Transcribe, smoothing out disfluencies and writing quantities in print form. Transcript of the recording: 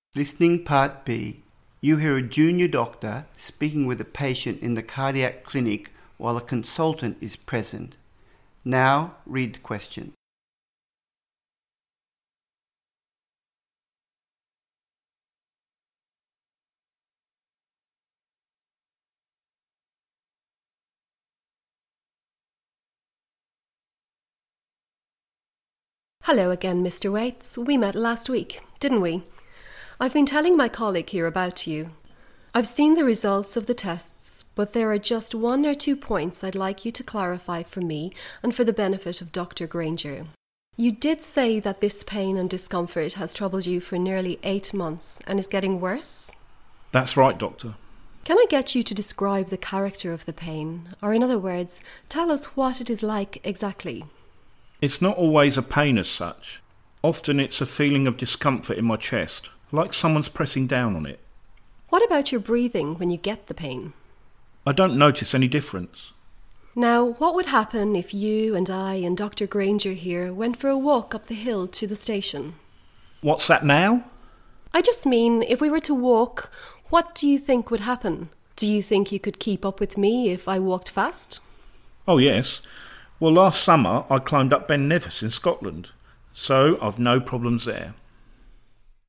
Listening Part B. You hear a junior doctor speaking with a patient in the cardiac clinic while a consultant is present. Now read the question. Hello again, Mr. Waits. We met last week, didn't we? I've been telling my colleague here about you. I've seen the results of the tests, but there are just 1 or 2 points I'd like you to clarify for me and for the benefit of Dr. Granger. You did say that this pain and discomfort has troubled you for nearly 8 months and is getting worse? That's right, Doctor. Can I get you to describe the character of the pain? Or in other words, tell us what it is like exactly. It's not always a pain as such. Often it's a feeling of discomfort in my chest, like someone's pressing down on it. What about your breathing when you get the pain? I don't notice any difference. Now, what would happen if you and I and Dr. Granger here went for a walk up the hill to the station? What's that now? I just mean, if we were to walk, what do you think would happen? Do you think you could keep up with me if I walked fast? Oh yes. Well, last summer I climbed up Ben Nevis in Scotland, so I've no problems there.